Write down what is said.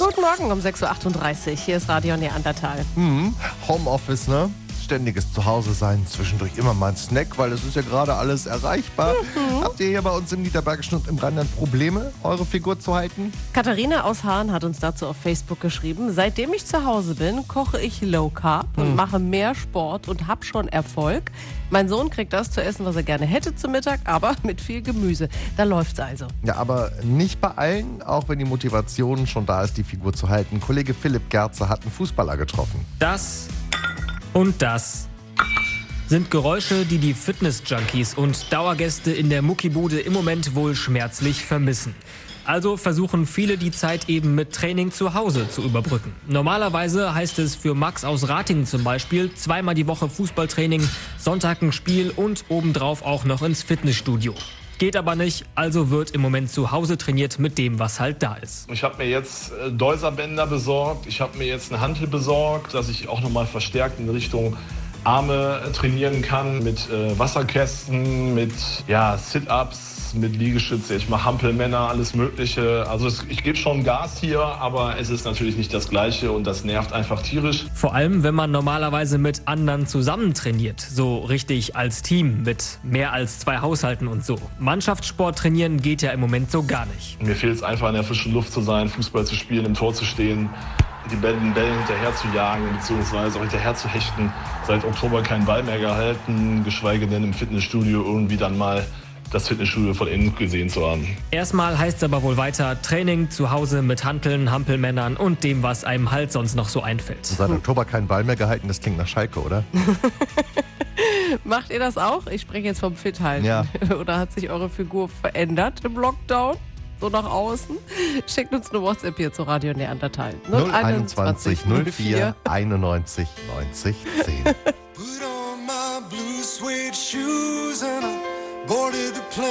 Guten Morgen um 6.38 Uhr. Hier ist Radio Neandertal. Homeoffice, ne? Ständiges Zuhause sein, zwischendurch immer mal ein Snack, weil es ist ja gerade alles erreichbar. Habt ihr hier bei uns im Niederbergischen und im Rheinland Probleme, eure Figur zu halten? Katharina aus Hahn hat uns dazu auf Facebook geschrieben: Seitdem ich zu Hause bin, koche ich Low Carb und mache mehr Sport und habe schon Erfolg. Mein Sohn kriegt das zu essen, was er gerne hätte zum Mittag, aber mit viel Gemüse. Da läuft's also. Ja, aber nicht bei allen, auch wenn die Motivation schon da ist, die Figur zu halten. Kollege Philipp Gerze hat einen Fußballer getroffen. Das und das sind Geräusche, die die Fitness-Junkies und Dauergäste in der Muckibude im Moment wohl schmerzlich vermissen. Also versuchen viele die Zeit eben mit Training zu Hause zu überbrücken. Normalerweise heißt es für Max aus Ratingen zum Beispiel 2-mal die Woche Fußballtraining, Sonntag ein Spiel und obendrauf auch noch ins Fitnessstudio. Geht aber nicht, also wird im Moment zu Hause trainiert mit dem, was halt da ist. Ich habe mir jetzt Deuserbänder besorgt, ich habe mir jetzt eine Hantel besorgt, dass ich auch nochmal verstärkt in Richtung Arme trainieren kann mit Wasserkästen, mit Sit-Ups, mit Liegestütze. Ich mache Hampelmänner, alles Mögliche. Also ich gebe schon Gas hier, aber es ist natürlich nicht das Gleiche und das nervt einfach tierisch. Vor allem, wenn man normalerweise mit anderen zusammen trainiert, so richtig als Team mit mehr als 2 Haushalten und so. Mannschaftssport trainieren geht ja im Moment so gar nicht. Mir fehlt es einfach, in der frischen Luft zu sein, Fußball zu spielen, im Tor zu stehen, die Bälle hinterher zu jagen bzw. auch hinterher zu hechten. Seit Oktober keinen Ball mehr gehalten, geschweige denn im Fitnessstudio irgendwie dann mal das Fitnessstudio von innen gesehen zu haben. Erstmal heißt es aber wohl weiter Training zu Hause mit Hanteln, Hampelmännern und dem, was einem halt sonst noch so einfällt. Seit Oktober keinen Ball mehr gehalten, das klingt nach Schalke, oder? Macht ihr das auch? Ich spreche jetzt vom Fit-Halten. Ja. Oder hat sich eure Figur verändert im Lockdown? So nach außen? Schickt uns eine WhatsApp hier zu Radio Neandertal. 021 04 91 90 10.